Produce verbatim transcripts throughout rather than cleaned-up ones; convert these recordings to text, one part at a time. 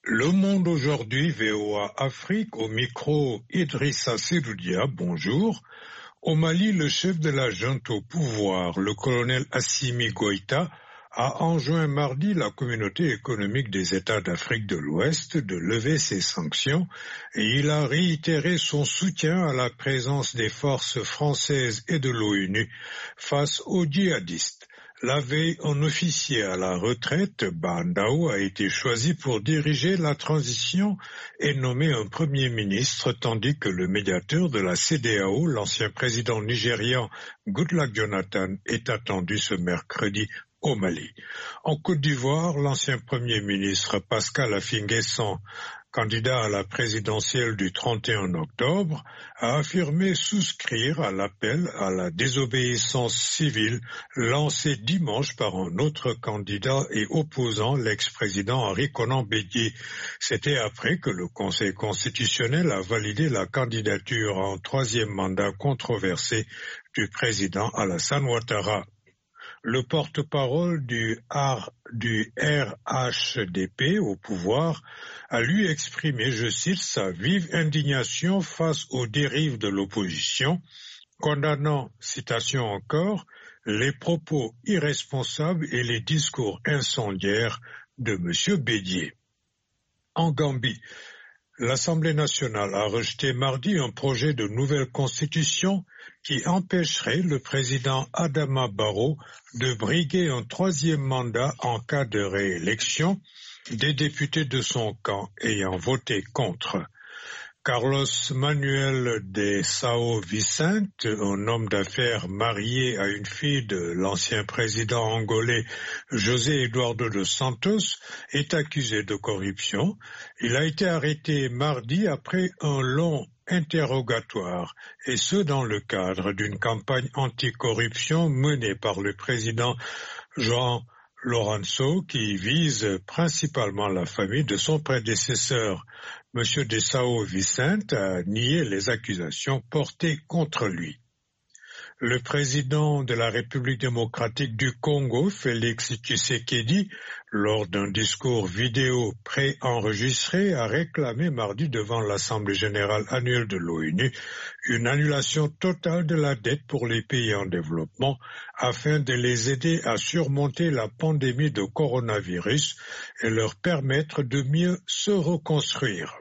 Le Monde aujourd'hui, V O A Afrique, au micro Idrissa Seloudia, bonjour. Au Mali, le chef de la junte au pouvoir, le colonel Assimi Goïta, a enjoint mardi la communauté économique des États d'Afrique de l'Ouest de lever ses sanctions et il a réitéré son soutien à la présence des forces françaises et de l'ONU face aux djihadistes. La veille, un officier à la retraite, Bandao, a été choisi pour diriger la transition et nommer un premier ministre, tandis que le médiateur de la C E D E A O, l'ancien président nigérian Goodluck Jonathan, est attendu ce mercredi au Mali. En Côte d'Ivoire, l'ancien premier ministre Pascal Affi-N'Guessan, candidat à la présidentielle du trente et un octobre, a affirmé souscrire à l'appel à la désobéissance civile lancé dimanche par un autre candidat et opposant, l'ex-président Henri Konan Bédié. C'était après que le Conseil constitutionnel a validé la candidature en troisième mandat controversé du président Alassane Ouattara. Le porte-parole du, R, du R H D P au pouvoir a lui exprimé, je cite, sa vive indignation face aux dérives de l'opposition, condamnant, citation encore, les propos irresponsables et les discours incendiaires de M. Bédié. En Gambie, l'Assemblée nationale a rejeté mardi un projet de nouvelle constitution qui empêcherait le président Adama Barrow de briguer un troisième mandat en cas de réélection, des députés de son camp ayant voté contre. Carlos Manuel de Sao Vicente, un homme d'affaires marié à une fille de l'ancien président angolais José Eduardo dos Santos, est accusé de corruption. Il a été arrêté mardi après un long interrogatoire, et ce dans le cadre d'une campagne anticorruption menée par le président João Lourenço qui vise principalement la famille de son prédécesseur. M. de Sao Vicente a nié les accusations portées contre lui. Le président de la République démocratique du Congo, Félix Tshisekedi, lors d'un discours vidéo pré-enregistré, a réclamé mardi devant l'Assemblée générale annuelle de l'ONU une annulation totale de la dette pour les pays en développement afin de les aider à surmonter la pandémie de coronavirus et leur permettre de mieux se reconstruire.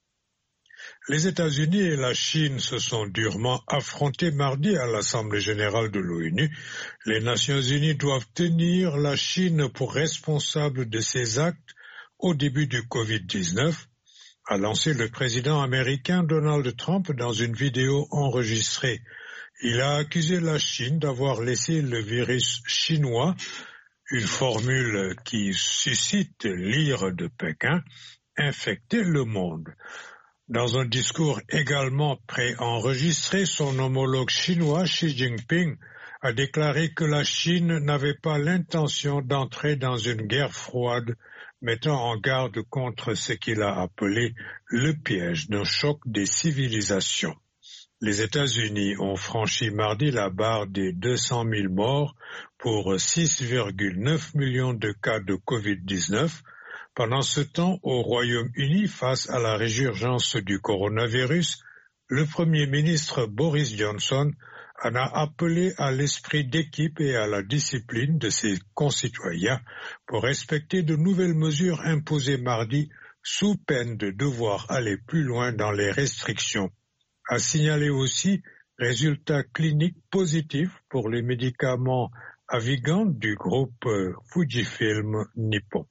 Les États-Unis et la Chine se sont durement affrontés mardi à l'Assemblée générale de l'ONU. Les Nations unies doivent tenir la Chine pour responsable de ces actes au début du covid dix-neuf, a lancé le président américain Donald Trump dans une vidéo enregistrée. Il a accusé la Chine d'avoir laissé le virus chinois, une formule qui suscite l'ire de Pékin, infecter le monde. Dans un discours également pré-enregistré, son homologue chinois Xi Jinping a déclaré que la Chine n'avait pas l'intention d'entrer dans une guerre froide, mettant en garde contre ce qu'il a appelé le piège d'un choc des civilisations. Les États-Unis ont franchi mardi la barre des deux cent mille morts pour six virgule neuf millions de cas de covid dix-neuf. Pendant ce temps, au Royaume-Uni, face à la résurgence du coronavirus, le Premier ministre Boris Johnson en a appelé à l'esprit d'équipe et à la discipline de ses concitoyens pour respecter de nouvelles mesures imposées mardi sous peine de devoir aller plus loin dans les restrictions. A signalé aussi résultats cliniques positifs pour les médicaments Avigan du groupe Fujifilm Nippon.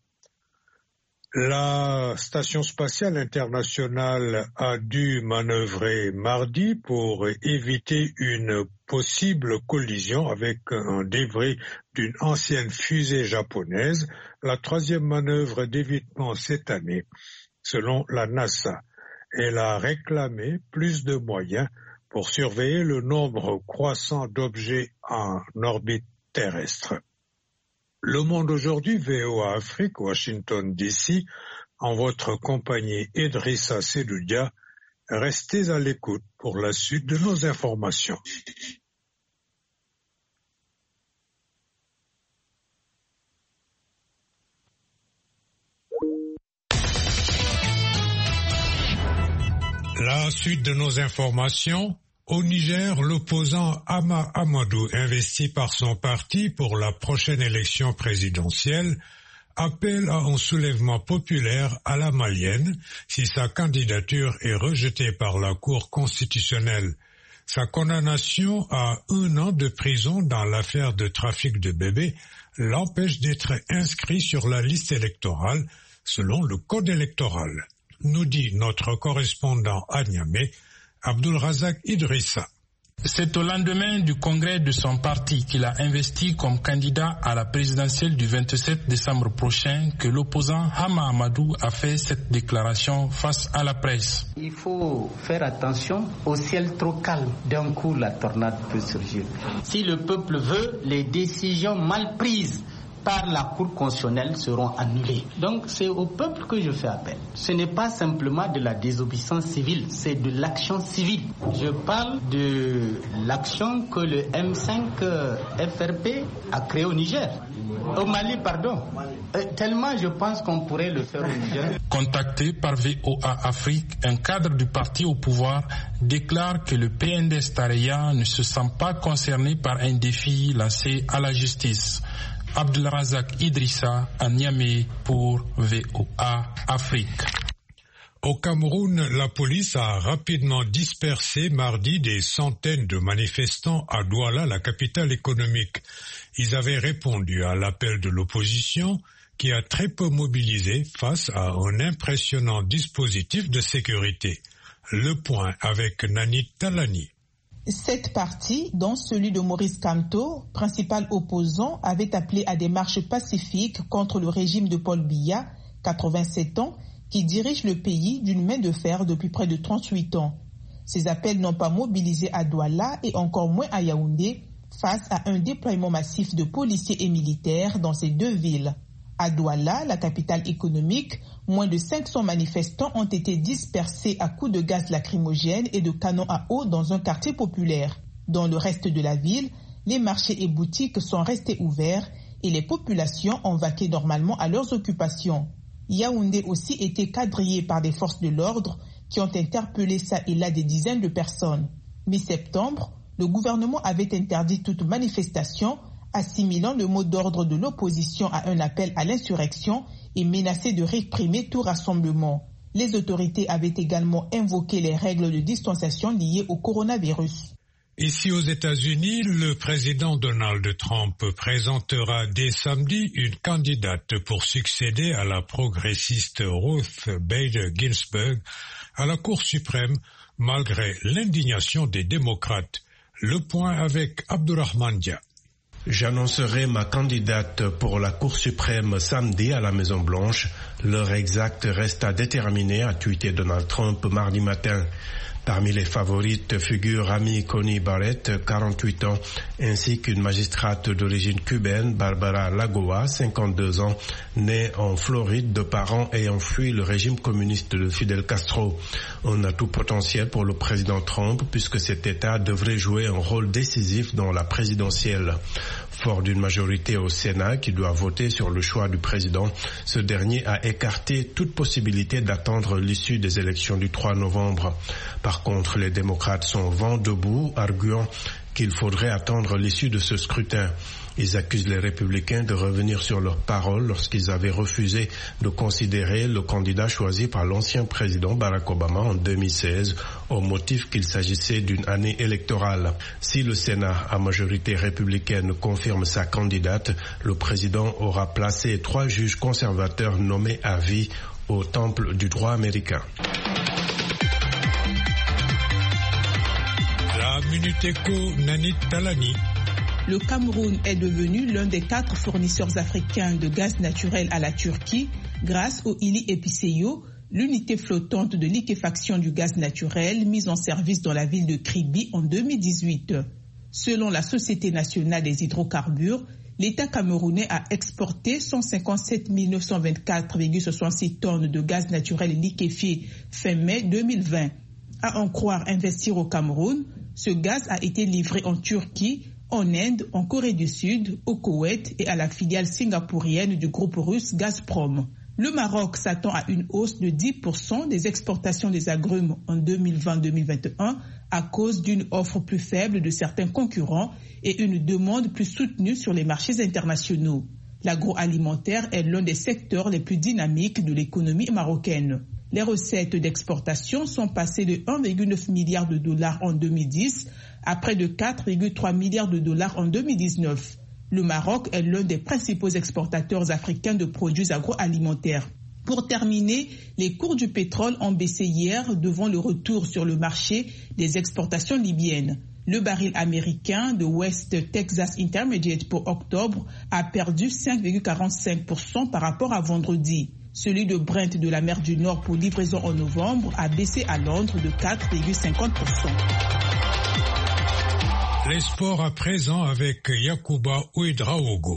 La Station spatiale internationale a dû manœuvrer mardi pour éviter une possible collision avec un débris d'une ancienne fusée japonaise, la troisième manœuvre d'évitement cette année, selon la NASA. Elle a réclamé plus de moyens pour surveiller le nombre croissant d'objets en orbite terrestre. Le Monde aujourd'hui, V O A Afrique, Washington D C, en votre compagnie Idrissa Seloudia, restez à l'écoute pour la suite de nos informations. La suite de nos informations. Au Niger, l'opposant Hama Amadou, investi par son parti pour la prochaine élection présidentielle, appelle à un soulèvement populaire à la malienne si sa candidature est rejetée par la Cour constitutionnelle. Sa condamnation à un an de prison dans l'affaire de trafic de bébés l'empêche d'être inscrit sur la liste électorale selon le code électoral, nous dit notre correspondant à Niamey, Abdulrazak Idrissa. C'est au lendemain du congrès de son parti qu'il a investi comme candidat à la présidentielle du vingt-sept décembre prochain que l'opposant Hama Amadou a fait cette déclaration face à la presse. Il faut faire attention au ciel trop calme. D'un coup, la tornade peut surgir. Si le peuple veut, les décisions mal prises par la Cour constitutionnelle seront annulées. Donc c'est au peuple que je fais appel. Ce n'est pas simplement de la désobéissance civile, c'est de l'action civile. Je parle de l'action que le M cinq F R P a créée au Niger. Au Mali, pardon. Euh, tellement je pense qu'on pourrait le faire au Niger. Contacté par V O A Afrique, un cadre du parti au pouvoir déclare que le P N D S Tareya ne se sent pas concerné par un défi lancé à la justice. Abdulrazak Idrissa à Niamey pour V O A Afrique. Au Cameroun, la police a rapidement dispersé mardi des centaines de manifestants à Douala, la capitale économique. Ils avaient répondu à l'appel de l'opposition qui a très peu mobilisé face à un impressionnant dispositif de sécurité. Le point avec Nanit Talani. Sept partis, dont celui de Maurice Kamto, principal opposant, avaient appelé à des marches pacifiques contre le régime de Paul Biya, quatre-vingt-sept ans, qui dirige le pays d'une main de fer depuis près de trente-huit ans. Ces appels n'ont pas mobilisé à Douala et encore moins à Yaoundé face à un déploiement massif de policiers et militaires dans ces deux villes. À Douala, la capitale économique, moins de cinq cents manifestants ont été dispersés à coups de gaz lacrymogène et de canons à eau dans un quartier populaire. Dans le reste de la ville, les marchés et boutiques sont restés ouverts et les populations ont vaqué normalement à leurs occupations. Yaoundé aussi était quadrillé par des forces de l'ordre qui ont interpellé ça et là des dizaines de personnes. Mi-septembre, le gouvernement avait interdit toute manifestation, assimilant le mot d'ordre de l'opposition à un appel à l'insurrection et menacé de réprimer tout rassemblement. Les autorités avaient également invoqué les règles de distanciation liées au coronavirus. Ici aux États-Unis, le président Donald Trump présentera dès samedi une candidate pour succéder à la progressiste Ruth Bader Ginsburg à la Cour suprême, malgré l'indignation des démocrates. Le point avec Abdurrahman Dia. J'annoncerai ma candidate pour la Cour suprême samedi à la Maison-Blanche. L'heure exacte reste à déterminer, a tweeté Donald Trump mardi matin. Parmi les favorites figurent Amy Coney Barrett, quarante-huit ans, ainsi qu'une magistrate d'origine cubaine, Barbara Lagoa, cinquante-deux ans, née en Floride de parents ayant fui le régime communiste de Fidel Castro. Un atout potentiel pour le président Trump puisque cet État devrait jouer un rôle décisif dans la présidentielle. Fort d'une majorité au Sénat qui doit voter sur le choix du président, ce dernier a écarté toute possibilité d'attendre l'issue des élections du trois novembre. Par contre, les démocrates sont vent debout, arguant qu'il faudrait attendre l'issue de ce scrutin. Ils accusent les républicains de revenir sur leurs paroles lorsqu'ils avaient refusé de considérer le candidat choisi par l'ancien président Barack Obama en deux mille seize au motif qu'il s'agissait d'une année électorale. Si le Sénat à majorité républicaine confirme sa candidate, le président aura placé trois juges conservateurs nommés à vie au temple du droit américain. La Minute Éco, Nanit Talani. Le Cameroun est devenu l'un des quatre fournisseurs africains de gaz naturel à la Turquie grâce au Ili Episeyo, l'unité flottante de liquéfaction du gaz naturel mise en service dans la ville de Kribi en deux mille dix-huit. Selon la Société nationale des hydrocarbures, l'État camerounais a exporté cent cinquante-sept mille neuf cent vingt-quatre virgule soixante-six tonnes de gaz naturel liquéfié fin mai deux mille vingt. À en croire Investir au Cameroun, ce gaz a été livré en Turquie, en Inde, en Corée du Sud, au Koweït et à la filiale singapourienne du groupe russe Gazprom. Le Maroc s'attend à une hausse de dix pour cent des exportations des agrumes en deux mille vingt deux mille vingt et un à cause d'une offre plus faible de certains concurrents et une demande plus soutenue sur les marchés internationaux. L'agroalimentaire est l'un des secteurs les plus dynamiques de l'économie marocaine. Les recettes d'exportation sont passées de un virgule neuf milliard de dollars en deux mille dix à près de quatre virgule trois milliards de dollars en deux mille dix-neuf. Le Maroc est l'un des principaux exportateurs africains de produits agroalimentaires. Pour terminer, les cours du pétrole ont baissé hier devant le retour sur le marché des exportations libyennes. Le baril américain de West Texas Intermediate pour octobre a perdu cinq virgule quarante-cinq pour cent par rapport à vendredi. Celui de Brent de la mer du Nord pour livraison en novembre a baissé à Londres de quatre virgule cinquante pour cent. Les sports à présent avec Yacouba Ouedraogo.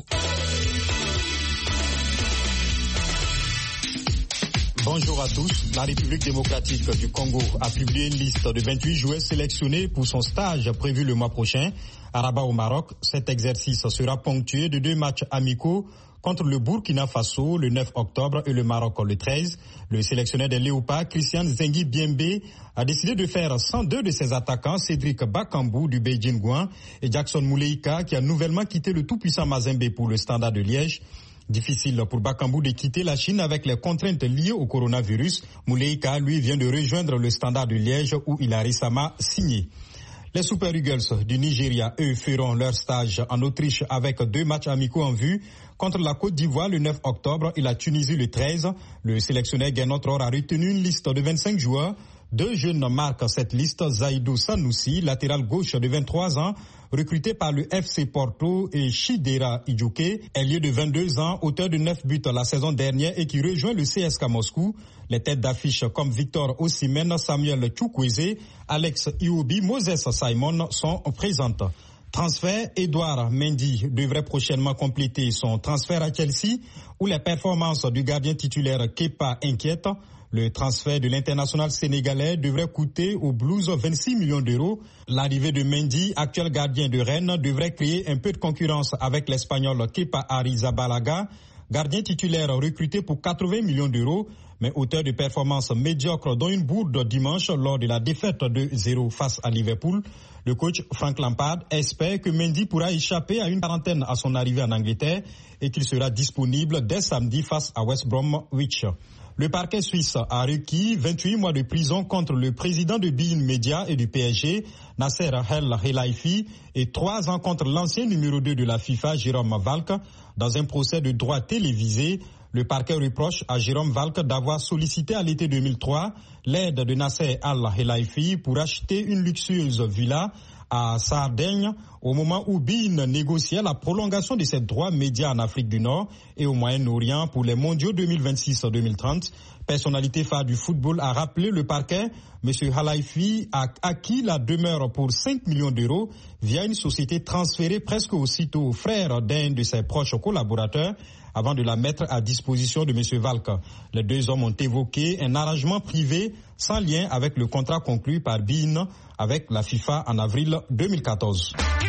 Bonjour à tous. La République démocratique du Congo a publié une liste de vingt-huit joueurs sélectionnés pour son stage prévu le mois prochain à Rabat au Maroc. Cet exercice sera ponctué de deux matchs amicaux contre le Burkina Faso le neuf octobre et le Maroc le treize. Le sélectionneur des Léopards, Christian Zengi Biembe, a décidé de faire sans deux de ses attaquants, Cédric Bakambu du Beijing Guan et Jackson Mouleika, qui a nouvellement quitté le tout-puissant Mazembe pour le Standard de Liège. Difficile pour Bakambu de quitter la Chine avec les contraintes liées au coronavirus. Mouleika, lui, vient de rejoindre le Standard de Liège où il a récemment signé. Les Super Eagles du Nigeria, eux, feront leur stage en Autriche avec deux matchs amicaux en vue contre la Côte d'Ivoire le neuf octobre et la Tunisie le treize. Le sélectionneur Gernot Rohr a retenu une liste de vingt-cinq joueurs. Deux jeunes marquent cette liste, Zaïdou Sanoussi, latéral gauche de vingt-trois ans, recruté par le F C Porto, et Chidera Idjouké, ailier de vingt-deux ans, auteur de neuf buts la saison dernière et qui rejoint le C S K Moscou. Les têtes d'affiche comme Victor Osimhen, Samuel Chukwueze, Alex Iwobi, Moses Simon sont présentes. Transfert, Edouard Mendy devrait prochainement compléter son transfert à Chelsea, où les performances du gardien titulaire Kepa inquiètent. Le transfert de l'international sénégalais devrait coûter aux Blues vingt-six millions d'euros. L'arrivée de Mendy, actuel gardien de Rennes, devrait créer un peu de concurrence avec l'espagnol Kepa Arrizabalaga, gardien titulaire recruté pour quatre-vingts millions d'euros, mais auteur de performances médiocres dont une bourde dimanche lors de la défaite de zéro face à Liverpool. Le coach Frank Lampard espère que Mendy pourra échapper à une quarantaine à son arrivée en Angleterre et qu'il sera disponible dès samedi face à West Bromwich. Le parquet suisse a requis vingt-huit mois de prison contre le président de beIN Media et du P S G, Nasser El Khelaifi, et trois ans contre l'ancien numéro deux de la FIFA, Jérôme Valk. Dans un procès de droit télévisé, le parquet reproche à Jérôme Valk d'avoir sollicité à l'été deux mille trois l'aide de Nasser El Khelaifi pour acheter une luxueuse villa à Sardaigne au moment où beIN négociait la prolongation de ses droits médias en Afrique du Nord et au Moyen-Orient pour les mondiaux deux mille vingt-six deux mille trente. Personnalité phare du football a rappelé le parquet. M. Khelaifi a acquis la demeure pour cinq millions d'euros via une société transférée presque aussitôt au frère d'un de ses proches collaborateurs avant de la mettre à disposition de M. Valk. Les deux hommes ont évoqué un arrangement privé sans lien avec le contrat conclu par beIN avec la FIFA en avril deux mille quatorze.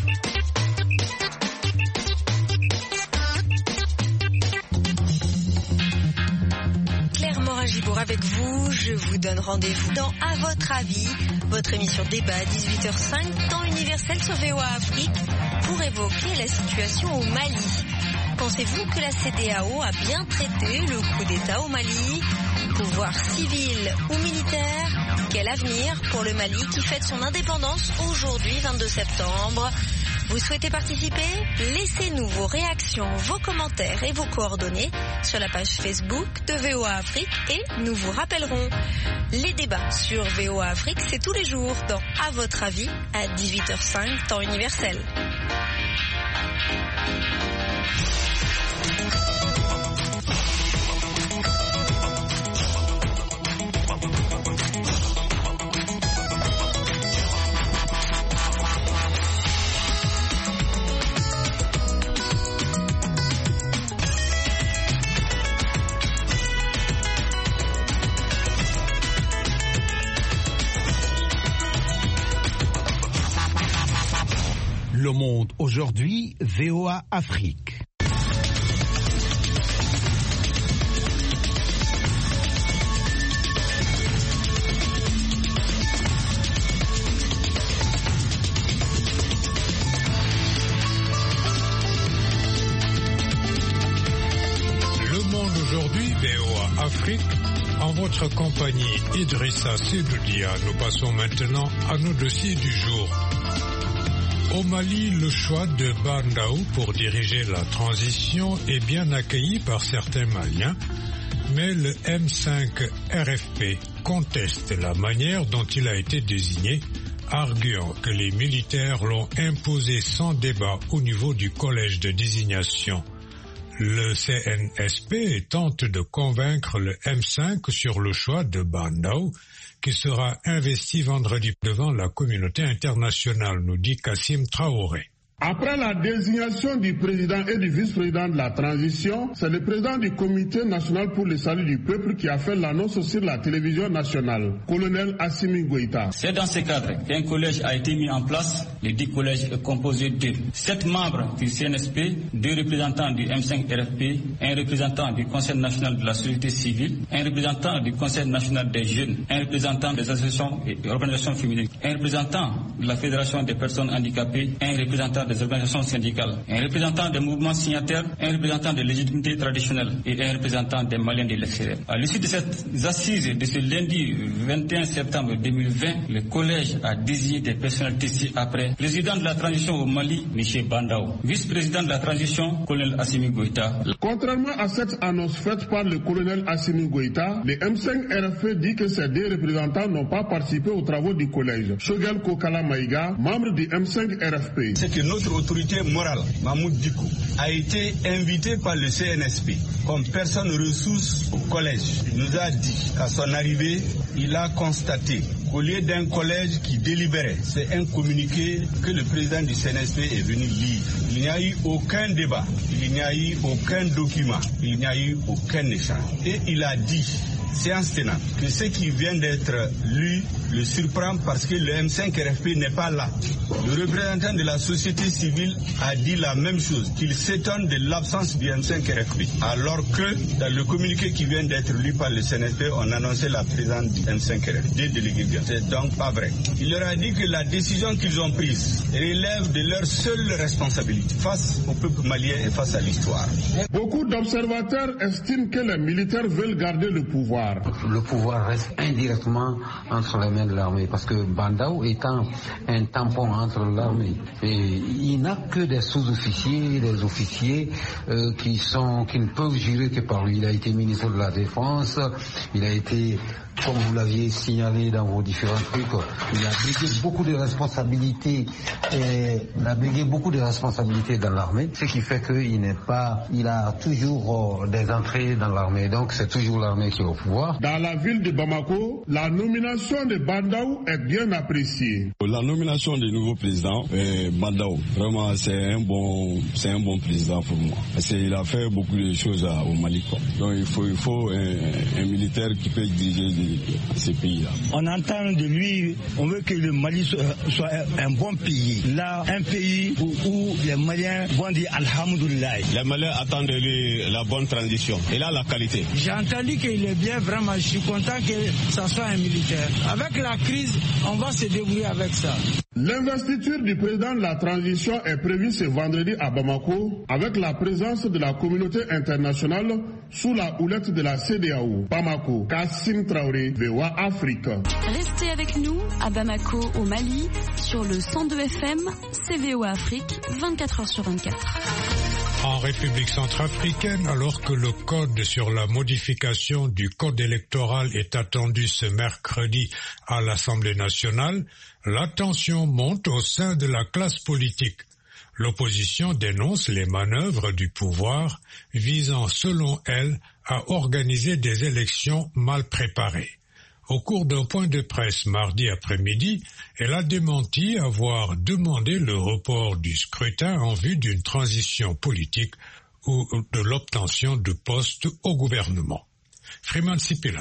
Claire Morin-Gibour avec vous, je vous donne rendez-vous dans À votre avis, votre émission débat à dix-huit heures cinq, temps universel sur V O A Afrique, pour évoquer la situation au Mali. Pensez-vous que la C E D E A O a bien traité le coup d'État au Mali? Pouvoir civil ou militaire? Quel avenir pour le Mali qui fête son indépendance aujourd'hui, vingt-deux septembre? Vous souhaitez participer? Laissez-nous vos réactions, vos commentaires et vos coordonnées sur la page Facebook de V O A Afrique et nous vous rappellerons. Les débats sur V O A Afrique, c'est tous les jours dans À votre avis à dix-huit heures cinq, temps universel. Le Monde aujourd'hui, V O A Afrique. Afrique. En votre compagnie, Idrissa Sedoudia, nous passons maintenant à nos dossiers du jour. Au Mali, le choix de Bandaou pour diriger la transition est bien accueilli par certains Maliens, mais le M cinq R F P conteste la manière dont il a été désigné, arguant que les militaires l'ont imposé sans débat au niveau du collège de désignation. Le C N S P tente de convaincre le M cinq sur le choix de Bandaou, qui sera investi vendredi devant la communauté internationale, nous dit Kassim Traoré. Après la désignation du président et du vice-président de la transition, c'est le président du comité national pour le salut du peuple qui a fait l'annonce sur la télévision nationale, colonel Assimi Goïta. C'est dans ce cadre qu'un collège a été mis en place. Le dit collège est composé de sept membres du C N S P, deux représentants du M cinq R F P, un représentant du Conseil national de la société civile, un représentant du Conseil national des jeunes, un représentant des associations et organisations féminines, un représentant de la Fédération des personnes handicapées, un représentant des organisations syndicales, un représentant des mouvements signataires, un représentant de légitimité traditionnelle et un représentant des Maliens de l'extérieur. À l'issue de ces assises de ce lundi vingt et un septembre deux mille vingt, le collège a désigné des personnalités ci-après. Président de la transition au Mali, M. Bandaou. Vice-président de la transition, colonel Assimi Goïta. Contrairement à cette annonce faite par le colonel Assimi Goïta, le M cinq R F P dit que ces deux représentants n'ont pas participé aux travaux du collège. Shogel Kokala Maïga, membre du M cinq R F P. C'est que notre autorité morale, Mahmoud Dicko, a été invité par le C N S P comme personne ressource au collège. Il nous a dit qu'à son arrivée, il a constaté qu'au lieu d'un collège qui délibérait, c'est un communiqué que le président du C N S P est venu lire. Il n'y a eu aucun débat, il n'y a eu aucun document, il n'y a eu aucun échange. Et il a dit, séance tenante, que ce qui vient d'être lu le surprend parce que le M cinq R F P n'est pas là. Le représentant de la société civile a dit la même chose, qu'il s'étonne de l'absence du M cinq R F P, alors que dans le communiqué qui vient d'être lu par le C N S P, on annonçait la présence du M cinq R F P, des délégués. C'est donc pas vrai. Il leur a dit que la décision qu'ils ont prise relève de leur seule responsabilité face au peuple malien et face à l'histoire. Beaucoup d'observateurs estiment que les militaires veulent garder le pouvoir. Le pouvoir reste indirectement entre les mains de l'armée parce que Bandaou étant un tampon entre l'armée et il n'a que des sous-officiers, des officiers euh, qui sont qui ne peuvent jurer que par lui. Il a été ministre de la Défense, il a été, comme vous l'aviez signalé dans vos différents trucs, il a brigué beaucoup de responsabilités et il a brigué beaucoup de responsabilités dans l'armée, ce qui fait qu'il n'est pas, il a toujours euh, des entrées dans l'armée, donc c'est toujours l'armée qui est au pouvoir. Dans la ville de Bamako, la nomination de Bandaou est bien appréciée. La nomination du nouveau président, euh, Bandaou, vraiment c'est un bon, c'est un bon président pour moi. Parce qu'il a fait beaucoup de choses à, au Mali. Quoi. Donc il faut, il faut un, un militaire qui peut diriger de, ces pays-là. On entend de lui, on veut que le Mali soit, soit un bon pays. Là, un pays où, où les Maliens vont dire Alhamdoulilah. Les Maliens attendent de lui la bonne transition. Il a la qualité. J'ai entendu qu'il est bien, vraiment, je suis content que ça soit un militaire. Avec la crise, on va se débrouiller avec ça. L'investiture du président de la transition est prévue ce vendredi à Bamako avec la présence de la communauté internationale sous la houlette de la C D A O. Bamako, Kassim Traoré, V O A Afrique. Restez avec nous à Bamako au Mali sur le cent deux F M, C V O A Afrique, vingt-quatre heures sur vingt-quatre. En République centrafricaine, alors que le code sur la modification du code électoral est attendu ce mercredi à l'Assemblée nationale, la tension monte au sein de la classe politique. L'opposition dénonce les manœuvres du pouvoir visant, selon elle, à organiser des élections mal préparées. Au cours d'un point de presse mardi après-midi, elle a démenti avoir demandé le report du scrutin en vue d'une transition politique ou de l'obtention de postes au gouvernement. Freeman Sipila.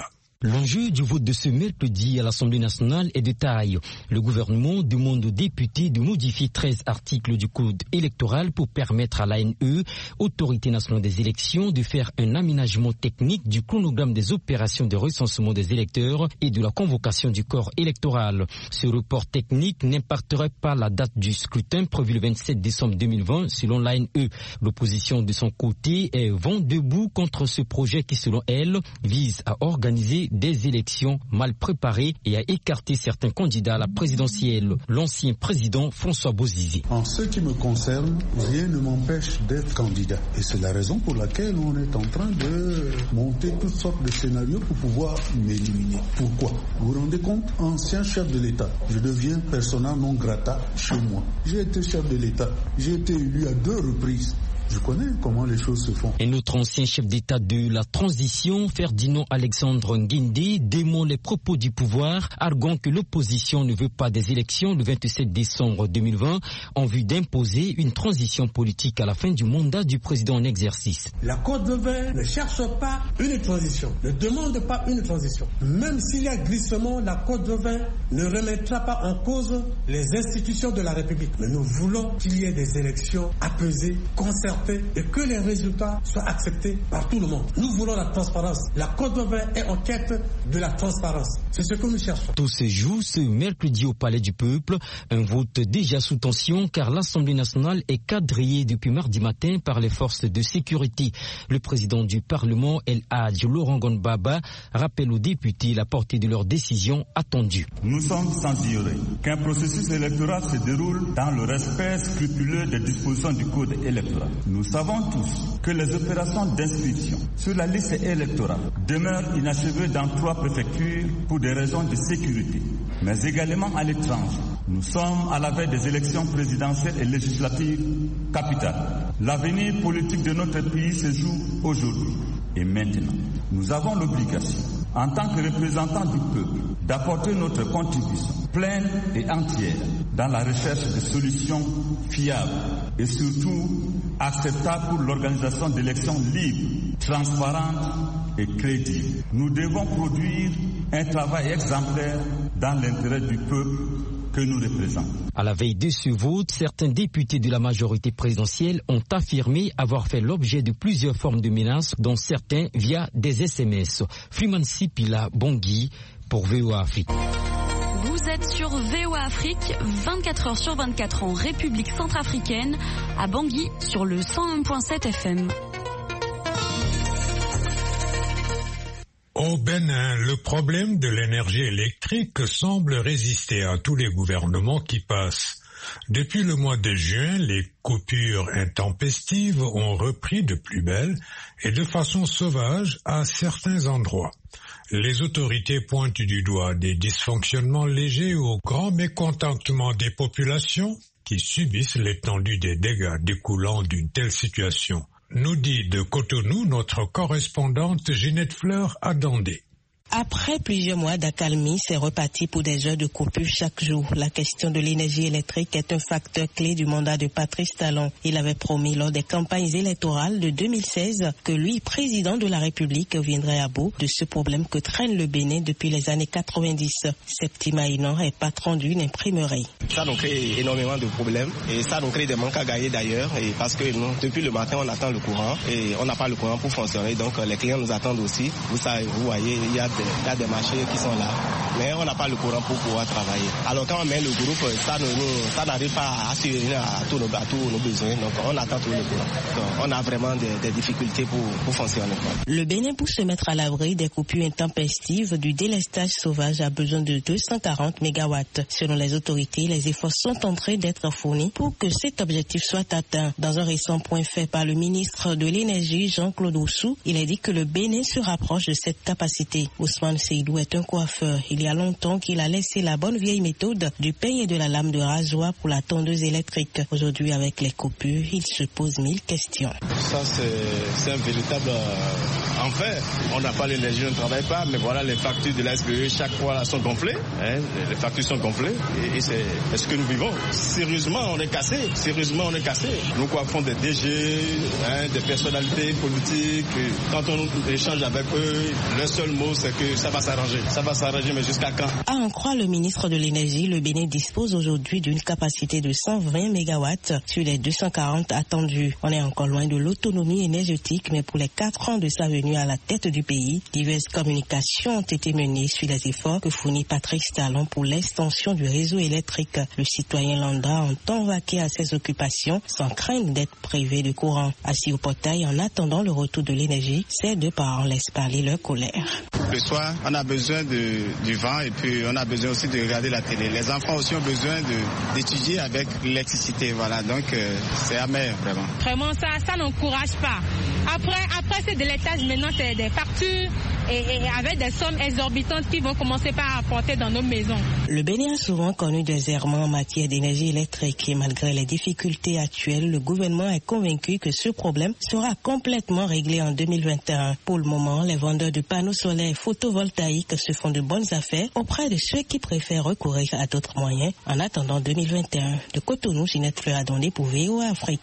L'enjeu du vote de ce mercredi à l'Assemblée nationale est de taille. Le gouvernement demande aux députés de modifier treize articles du code électoral pour permettre à l'A N E, Autorité nationale des élections, de faire un aménagement technique du chronogramme des opérations de recensement des électeurs et de la convocation du corps électoral. Ce report technique n'impacterait pas la date du scrutin prévu le vingt-sept décembre deux mille vingt selon l'A N E. L'opposition de son côté est vent debout contre ce projet qui, selon elle, vise à organiser des élections mal préparées et à écarter certains candidats à la présidentielle. L'ancien président François Bozizé. En ce qui me concerne, rien ne m'empêche d'être candidat. Et c'est la raison pour laquelle on est en train de monter toutes sortes de scénarios pour pouvoir m'éliminer. Pourquoi? Vous vous rendez compte? Ancien chef de l'État, je deviens persona non grata chez moi. J'ai été chef de l'État, j'ai été élu à deux reprises. Je connais comment les choses se font. Et notre ancien chef d'État de la transition, Ferdinand Alexandre Nguindé, dément les propos du pouvoir, arguant que l'opposition ne veut pas des élections le vingt-sept décembre deux mille vingt en vue d'imposer une transition politique à la fin du mandat du président en exercice. La Côte de Vin ne cherche pas une transition, ne demande pas une transition. Même s'il y a glissement, la Côte de Vin ne remettra pas en cause les institutions de la République. Mais nous voulons qu'il y ait des élections apaisées, concertées, et que les résultats soient acceptés par tout le monde. Nous voulons la transparence. La Côte d'Ivoire est en quête de la transparence. C'est ce que nous cherchons. Tout se joue ce mercredi au Palais du Peuple. Un vote déjà sous tension car l'Assemblée nationale est quadrillée depuis mardi matin par les forces de sécurité. Le président du Parlement, El Hadj Laurent Gbagbo, rappelle aux députés la portée de leur décision attendue. Nous sommes sans ignorer qu'un processus électoral se déroule dans le respect scrupuleux des dispositions du Code électoral. Nous savons tous que les opérations d'inscription sur la liste électorale demeurent inachevées dans trois préfectures pour des raisons de sécurité, mais également à l'étranger. Nous sommes à la veille des élections présidentielles et législatives capitales. L'avenir politique de notre pays se joue aujourd'hui et maintenant. Nous avons l'obligation, en tant que représentants du peuple, d'apporter notre contribution pleine et entière dans la recherche de solutions fiables et surtout acceptables pour l'organisation d'élections libres, transparentes et crédibles. Nous devons produire un travail exemplaire dans l'intérêt du peuple que nous représentons. À la veille de ce vote, certains députés de la majorité présidentielle ont affirmé avoir fait l'objet de plusieurs formes de menaces, dont certains via des S M S. Freeman Sipila Bangui pour V O A Afrique. Vous êtes sur V O A Afrique, vingt-quatre heures sur vingt-quatre en République centrafricaine, à Bangui sur le cent un virgule sept F M. Au Bénin, le problème de l'énergie électrique semble résister à tous les gouvernements qui passent. Depuis le mois de juin, les coupures intempestives ont repris de plus belle et de façon sauvage à certains endroits. Les autorités pointent du doigt des dysfonctionnements légers au grand mécontentement des populations qui subissent l'étendue des dégâts découlant d'une telle situation. Nous dit de Cotonou notre correspondante Ginette Fleur à Dandé. Après plusieurs mois d'accalmie, c'est reparti pour des heures de coupure chaque jour. La question de l'énergie électrique est un facteur clé du mandat de Patrice Talon. Il avait promis lors des campagnes électorales de deux mille seize que lui, président de la République, viendrait à bout de ce problème que traîne le Bénin depuis les années quatre-vingt-dix. Septima Inan est patron d'une imprimerie. Ça nous crée énormément de problèmes et ça nous crée des manques à gagner d'ailleurs et parce que nous, depuis le matin, on attend le courant et on n'a pas le courant pour fonctionner. Donc les clients nous attendent aussi. Vous savez, vous voyez, il y a il y a des marchés qui sont là, mais on n'a pas le courant pour pouvoir travailler. Alors quand on met le groupe, ça ne ça n'arrive pas à assurer à tous nos, à tous nos besoins, donc on attend tout le courant. Donc on a vraiment des, des difficultés pour, pour fonctionner. Le Bénin, pour se mettre à l'abri des coupures intempestives, du délestage sauvage, a besoin de deux cent quarante mégawatts. Selon les autorités, les efforts sont en train d'être fournis pour que cet objectif soit atteint. Dans un récent point fait par le ministre de l'Énergie, Jean-Claude Oussou, il a dit que le Bénin se rapproche de cette capacité. Ousmane Seydou est un coiffeur. Il y a longtemps qu'il a laissé la bonne vieille méthode du peigne et de la lame de rasoir pour la tondeuse électrique. Aujourd'hui, avec les coupures, il se pose mille questions. Ça, c'est, c'est un véritable l'enfer. On n'a pas l'énergie, on ne travaille pas, mais voilà, les factures de la S P E chaque fois là, sont gonflées. Hein, les factures sont gonflées et, et c'est, c'est ce que nous vivons. Sérieusement, on est cassé. Sérieusement, on est cassé. Nous coiffons des D G, hein, des personnalités politiques. Quand on échange avec eux, le seul mot, c'est que ça va s'arranger. Ça va s'arranger, mais jusqu'à quand? À en croire le ministre de l'Énergie, le Bénin dispose aujourd'hui d'une capacité de cent vingt mégawatts sur les deux cent quarante attendus. On est encore loin de l'autonomie énergétique, mais pour les quatre ans de sa venue à la tête du pays, diverses communications ont été menées sur les efforts que fournit Patrice Talon pour l'extension du réseau électrique. Le citoyen lambda entend vaquer à ses occupations sans craindre d'être privé de courant. Assis au portail en attendant le retour de l'énergie, ces deux parents laissent parler leur colère. Le soir, on a besoin de, du vent et puis on a besoin aussi de regarder la télé. Les enfants aussi ont besoin de, d'étudier avec l'électricité. Voilà, donc euh, c'est amer vraiment. Vraiment, ça, ça n'encourage pas. Après, après c'est de l'étage, maintenant c'est des factures et, et avec des sommes exorbitantes qui vont commencer par apporter dans nos maisons. Le Bénin a souvent connu des errements en matière d'énergie électrique et malgré les difficultés actuelles, le gouvernement est convaincu que ce problème sera complètement réglé en deux mille vingt et un. Pour le moment, les vendeurs de panneaux solaires photovoltaïques se font de bonnes affaires auprès de ceux qui préfèrent recourir à d'autres moyens en attendant deux mille vingt et un. De Cotonou, Ginette Fleur Adondé pour V O A Afrique.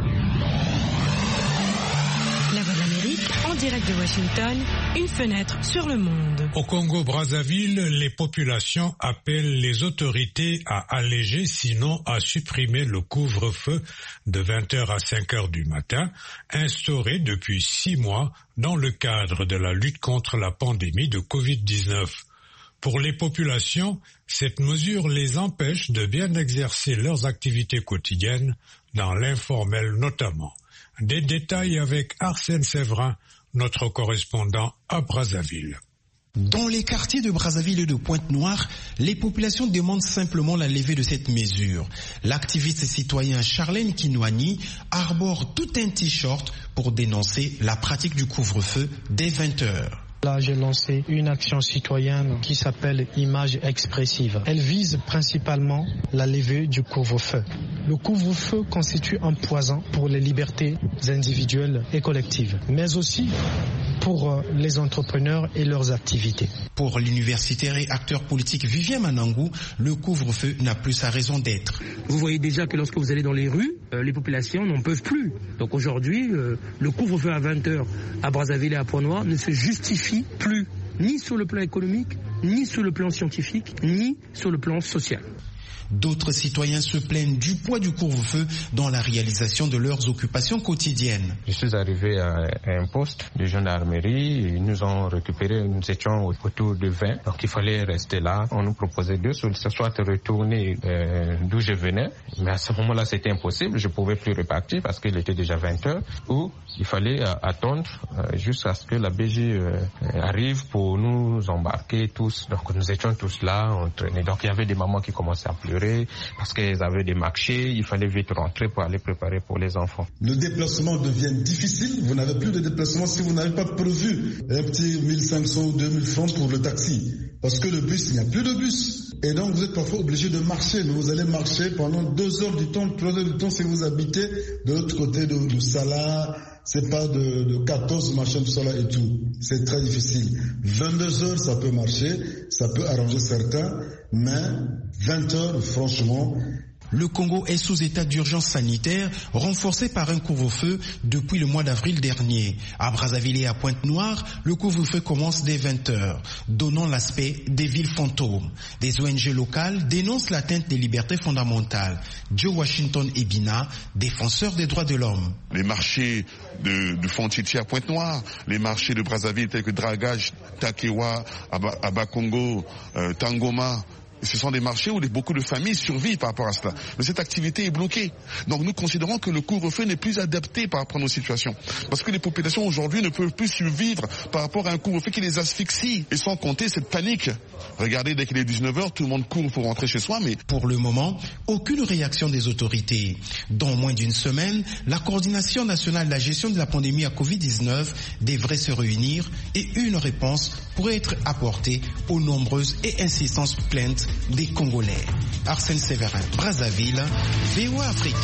La Voix de l'Amérique, en direct de Washington, une fenêtre sur le monde. Au Congo-Brazzaville, les populations appellent les autorités à alléger, sinon à supprimer le couvre-feu de vingt heures à cinq heures du matin, instauré depuis six mois dans le cadre de la lutte contre la pandémie de covid dix-neuf. Pour les populations, cette mesure les empêche de bien exercer leurs activités quotidiennes, dans l'informel notamment. Des détails avec Arsène Séverin, notre correspondant à Brazzaville. Dans les quartiers de Brazzaville et de Pointe-Noire, les populations demandent simplement la levée de cette mesure. L'activiste citoyen Charlène Kinouani arbore tout un t-shirt pour dénoncer la pratique du couvre-feu dès vingt heures. Là, j'ai lancé une action citoyenne qui s'appelle Image expressive. Elle vise principalement la levée du couvre-feu. Le couvre-feu constitue un poison pour les libertés individuelles et collectives, mais aussi pour les entrepreneurs et leurs activités. Pour l'universitaire et acteur politique Vivien Manangou, le couvre-feu n'a plus sa raison d'être. Vous voyez déjà que lorsque vous allez dans les rues, euh, les populations n'en peuvent plus. Donc aujourd'hui, euh, le couvre-feu à vingt heures à Brazzaville et à Pointe-Noire ne se justifie plus, ni sur le plan économique, ni sur le plan scientifique, ni sur le plan social. D'autres citoyens se plaignent du poids du couvre-feu dans la réalisation de leurs occupations quotidiennes. Je suis arrivé à un poste de gendarmerie, ils nous ont récupéré, nous étions autour de vingt, donc il fallait rester là. On nous proposait deux solutions, soit retourner euh, d'où je venais, mais à ce moment-là c'était impossible, je ne pouvais plus repartir parce qu'il était déjà vingt heures, ou il fallait euh, attendre euh, jusqu'à ce que la B G euh, arrive pour nous embarquer tous. Donc nous étions tous là, on traînait. Donc il y avait des mamans qui commençaient à pleurer parce qu'ils avaient des marchés, il fallait vite rentrer pour aller préparer pour les enfants. Le déplacement devient difficile, vous n'avez plus de déplacement si vous n'avez pas prévu un petit mille cinq cents ou deux mille francs pour le taxi. Parce que le bus, il n'y a plus de bus. Et donc vous êtes parfois obligé de marcher, mais vous allez marcher pendant deux heures du temps, trois heures du temps si vous habitez de l'autre côté de, de Salah. C'est pas de, de quatorze machin tout ça là et tout. C'est très difficile. vingt-deux heures, ça peut marcher, ça peut arranger certains, mais vingt heures, franchement... Le Congo est sous état d'urgence sanitaire, renforcé par un couvre-feu depuis le mois d'avril dernier. À Brazzaville et à Pointe-Noire, le couvre-feu commence dès vingt heures, donnant l'aspect des villes fantômes. Des O N G locales dénoncent l'atteinte des libertés fondamentales. Joe Washington Ebina, défenseur des droits de l'homme. Les marchés de, de Fontitia à Pointe-Noire, les marchés de Brazzaville tels que Dragage, Takewa, Abakongo, euh, Tangoma, ce sont des marchés où beaucoup de familles survivent par rapport à cela. Mais cette activité est bloquée. Donc nous considérons que le couvre-feu n'est plus adapté par rapport à nos situations. Parce que les populations aujourd'hui ne peuvent plus survivre par rapport à un couvre-feu qui les asphyxie. Et sans compter cette panique. Regardez, dès qu'il est dix-neuf heures, tout le monde court pour rentrer chez soi. Mais pour le moment, aucune réaction des autorités. Dans moins d'une semaine, la coordination nationale de la gestion de la pandémie à covid dix-neuf devrait se réunir et une réponse pourrait être apportée aux nombreuses et insistantes plaintes des Congolais. Arsène Séverin, Brazzaville, V O A Afrique.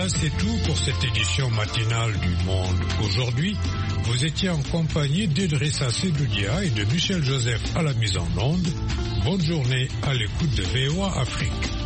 Voilà, c'est tout pour cette édition matinale du Monde aujourd'hui. Vous étiez en compagnie d'Idrissa Sedoudia et de Michel Joseph à la mise en onde. Bonne journée à l'écoute de V O A Afrique.